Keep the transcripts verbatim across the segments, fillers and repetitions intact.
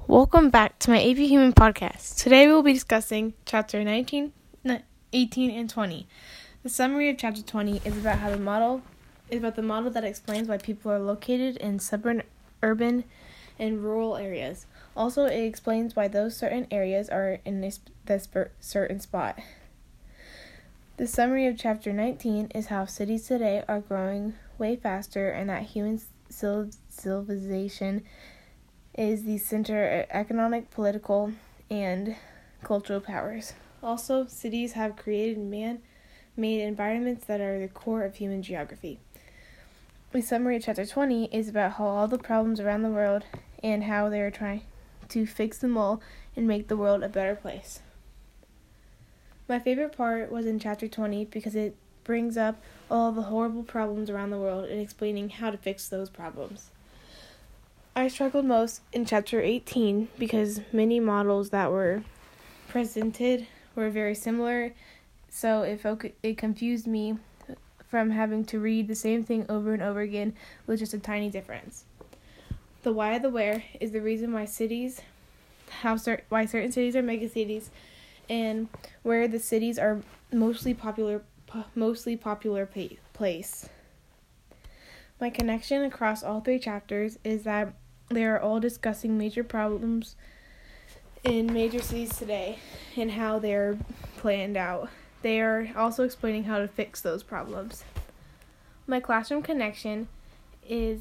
Welcome back to my A P Human podcast. Today we will be discussing chapter nineteen, eighteen, and twenty. The summary of chapter twenty is about how the model is about the model that explains why people are located in suburban, urban, and rural areas. Also, it explains why those certain areas are in a sp- certain spot. The summary of chapter nineteen is how cities today are growing way faster and that human civilization is the center of economic, political, and cultural powers. Also, cities have created man-made environments that are the core of human geography. The summary of chapter twenty is about how all the problems around the world and how they are trying to fix them all and make the world a better place. My favorite part was in chapter twenty because it brings up all the horrible problems around the world and explaining how to fix those problems. I struggled most in chapter eighteen because many models that were presented were very similar, so it, foc- it confused me from having to read the same thing over and over again with just a tiny difference. The why of the where is the reason why cities, how cer- why certain cities are megacities, and where the cities are mostly popular, po- mostly popular pa- place. My connection across all three chapters is that they are all discussing major problems in major cities today and how they're planned out. They are also explaining how to fix those problems. My classroom connection is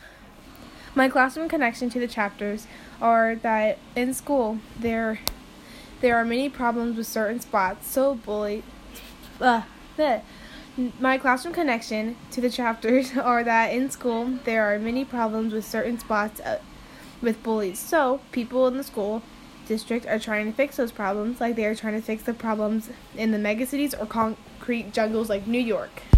my classroom connection to the chapters are that in school there there are many problems with certain spots. So bully, uh, bleh. My classroom connection to the chapters are that in school there are many problems with certain spots uh, with bullies. So people in the school district are trying to fix those problems like they are trying to fix the problems in the megacities or concrete jungles like New York.